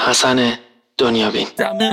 حسن دنیابین.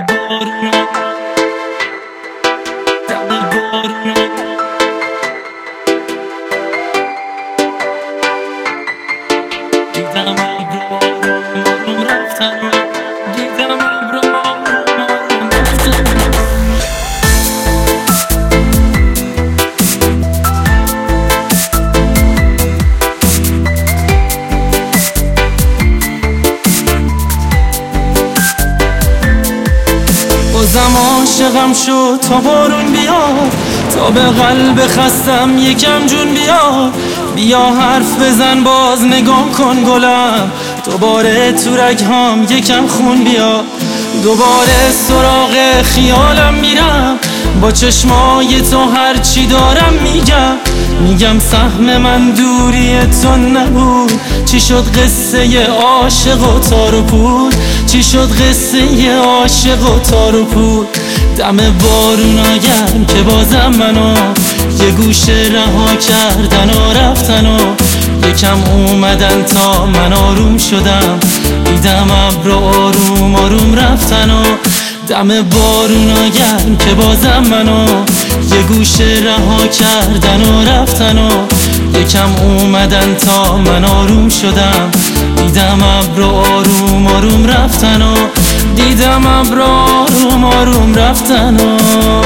بازم عاشقم شد تا بارون بیاد، تا به قلب خستم یکم جون بیاد. بیا حرف بزن باز نگاه کن گلم، دوباره تو رگهام یکم خون بیاد. دوباره سراغ خیالم میرم، با چشمای تو هرچی دارم میگم سهم من دوری تو نبود. چی شد قصه عاشق و تار و پود؟ چی شد قصه عاشق و تار و پود؟ دم بارونا گرم که بازم منو یه گوشه رها کردن و رفتن و یکم اومدن تا من آروم شدم. دیدم ابر آروم آروم رفتن و دم بارونا گرم که بازم منو یه گوشه رها کردن و رفتن و یکم اومدن تا من آروم شدم. دیدم ابر آروم آروم رفتن و دیدم ابر آروم آروم رفتن و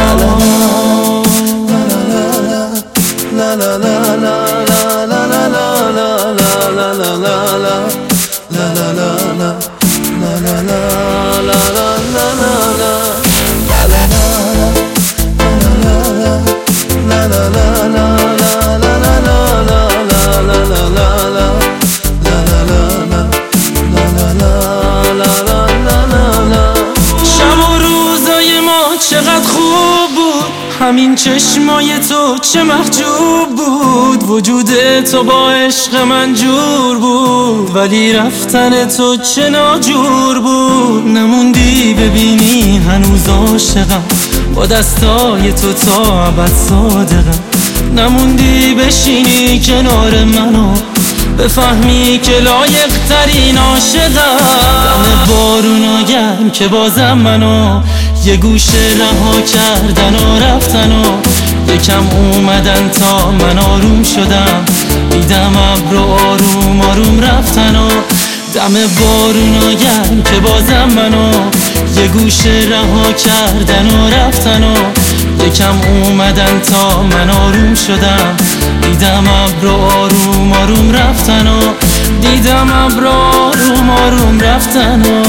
چقدر خوب بود همین چشمای تو، چه محجوب بود وجود تو، با عشق من جور بود ولی رفتن تو چه ناجور بود. نموندی ببینی هنوز عاشقم، با دستای تو تا ابد صادقم. نموندی بشینی کنار منو بفهمی که لایق ترین عاشقم. دم بارونا گرم که بازم منو یه گوشه رها کردن و رفتن و یکم اومدن تا من آروم شدم. دیدم ابر آروم آروم رفتن و دم بارونا گرم که بازم منو یه گوشه رها کردن و رفتن و یکم اومدن تا من آروم شدم. دیدم ابر آروم آروم رفتن و دیدم ابر آروم آروم رفتن و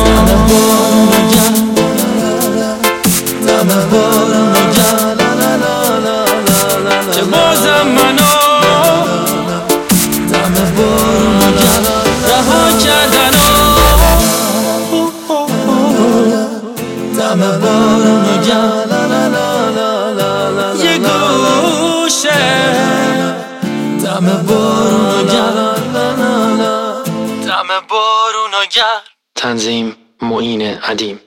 دم بارونا گرم که بازم منو دم بارونا گرم رها کردن و دم بارونا گرم یه گوشه دم بارونا گرم تنظیم معین عدیم.